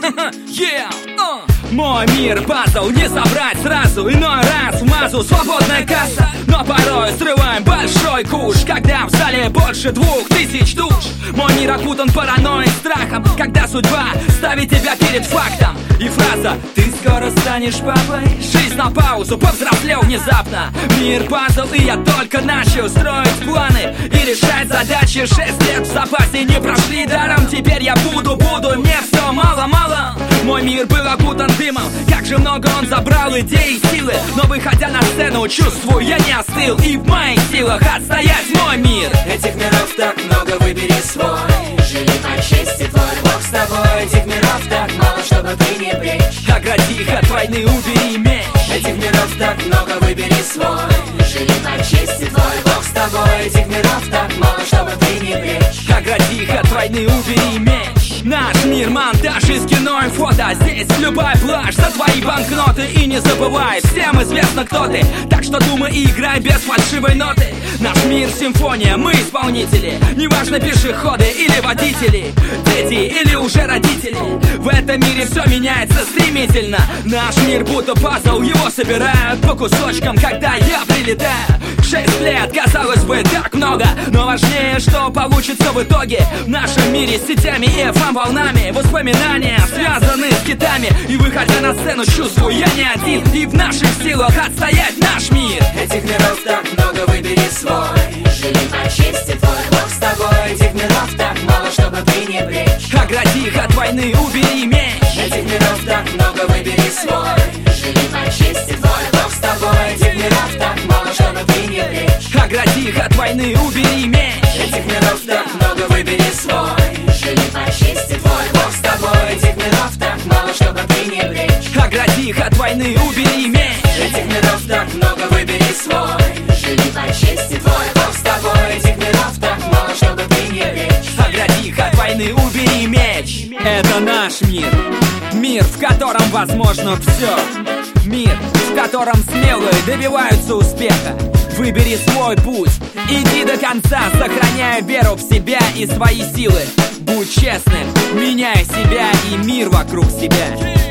Мой мир пазл, не собрать сразу. Иной раз в мазу свободная касса, но порой срываем большой куш, когда в зале больше 2000 душ. Мой мир окутан паранойей, страхом, когда судьба ставит тебя перед фактом. И фраза «ты скоро станешь папой». Жизнь на паузу, повзрослел внезапно. Мир пазл, и я только начал строить планы и решать задачи. 6 лет в запасе не прошли даром. Теперь я буду, мне все мало-мало. Мой мир был окутан дымом, как же много он забрал идей и силы. Но выходя на сцену, чувствую, я не остыл. И в моих силах отстоять мой мир. Этих миров так много, выбери свой. Живи по чести, твой Бог с тобой. Этих миров так мало, чтобы ты не пречь. Огради их от войны, убери меч. Этих миров так много, выбери свой. Живи по чести, твой Бог с тобой. Этих миров так мало, чтобы ты не пречь. Огради их от войны, убери меч. Наш мир, монтаж из кино и фото. Здесь любая блажь за твои банкноты. И не забывай, всем известно, кто ты. Так что думай и играй без фальшивой ноты. Наш мир симфония, мы исполнители. Неважно, пешеходы или водители, дети или уже родители. В этом мире все меняется стремительно. Наш мир будто пазл, его собирают по кусочкам, когда я прилетаю. 6 лет, казалось бы, так много, но важнее, что получится в итоге. В нашем мире с сетями и FM-волнами воспоминания связаны с хитами. И выходя на сцену, чувствую, я не один. И в наших силах отстоять наш мир. Этих миров так много, выбери свой. Живи по чести, твой Бог с тобой. Этих миров так мало, чтобы ты не пречь. Огради их от войны, убери меч. Этих миров так много, выбери свой. Живи по чести, твой Бог с тобой. Этих миров так мало, чтобы ты не пречь. Огради их от войны, убери меч. Этих миров так много, выбери свой. Живи по чести, твой Бог с тобой. Этих миров так мало, чтобы ты не пречь. Огради их от войны, убери меч. Этих миров так много, выбери свой. Живи по чести, твой Бог с тобой. Этих миров так мало, чтобы ты не пречь. Огради их от войны, убери меч. Это наш мир. Мир, в котором возможно все. Мир, в котором смелые добиваются успеха. Выбери свой путь, иди до конца, сохраняя веру в себя и свои силы. Будь честным, меняй себя и мир вокруг себя.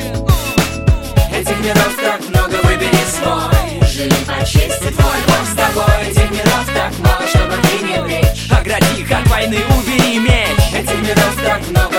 Этих миров так много, выбери свой. Живи по чести, твой Бог с тобой. Этих миров так мало, чтобы ты не пречь. Огради их от войны, убери меч. Этих миров так много,